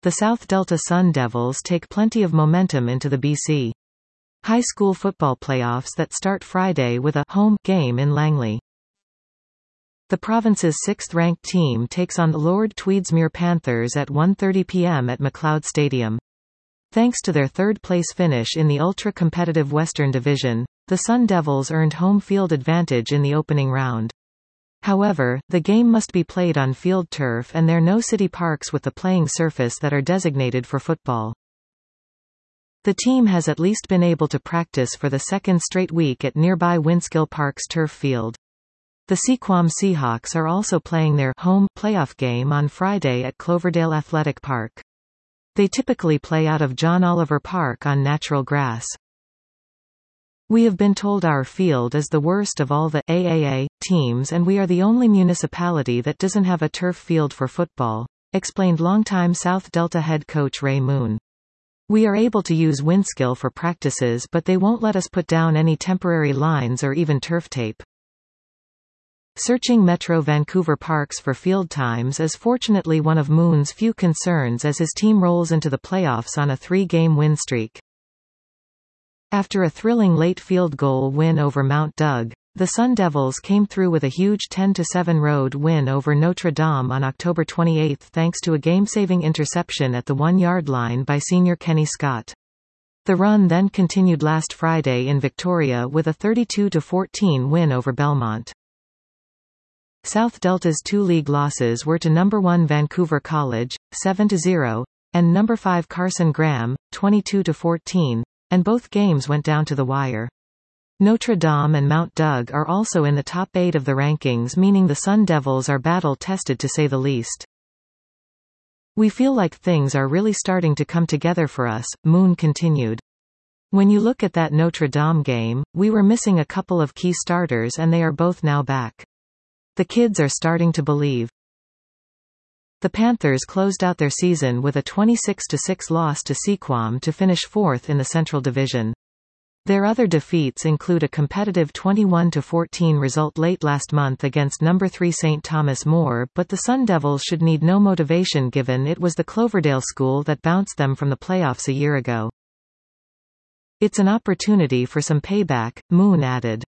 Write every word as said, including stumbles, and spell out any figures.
the South Delta Sun Devils take plenty of momentum into the B C High School football playoffs that start Friday with a home game in Langley. The province's sixth-ranked team takes on the Lord Tweedsmuir Panthers at one thirty p m at McLeod Stadium. Thanks to their third-place finish in the ultra-competitive Western Division, the Sun Devils earned home field advantage in the opening round. However, the game must be played on field turf and there are no city parks with the playing surface that are designated for football. The team has at least been able to practice for the second straight week at nearby Winskill Park's turf field. The Sequam Seahawks are also playing their home playoff game on Friday at Cloverdale Athletic Park. They typically play out of John Oliver Park on natural grass. We have been told our field is the worst of all the A A A teams and we are the only municipality that doesn't have a turf field for football, explained longtime South Delta head coach Ray Moon. We are able to use Winskill for practices but they won't let us put down any temporary lines or even turf tape. Searching Metro Vancouver parks for field times is fortunately one of Moon's few concerns as his team rolls into the playoffs on a three-game win streak. After a thrilling late field goal win over Mount Doug, the Sun Devils came through with a huge ten to seven road win over Notre Dame on October twenty-eighth thanks to a game-saving interception at the one-yard line by senior Kenny Scott. The run then continued last Friday in Victoria with a thirty-two to fourteen win over Belmont. South Delta's two league losses were to number one Vancouver College, seven to zero, and number five Carson Graham, twenty-two to fourteen, and both games went down to the wire. Notre Dame and Mount Doug are also in the top eight of the rankings, meaning the Sun Devils are battle-tested to say the least. We feel like things are really starting to come together for us, Moon continued. When you look at that Notre Dame game, we were missing a couple of key starters and they are both now back. The kids are starting to believe. The Panthers closed out their season with a twenty-six to six loss to Sequam to finish fourth in the Central Division. Their other defeats include a competitive twenty-one to fourteen result late last month against number three Saint Thomas More, but the Sun Devils should need no motivation given it was the Cloverdale school that bounced them from the playoffs a year ago. It's an opportunity for some payback, Moon added.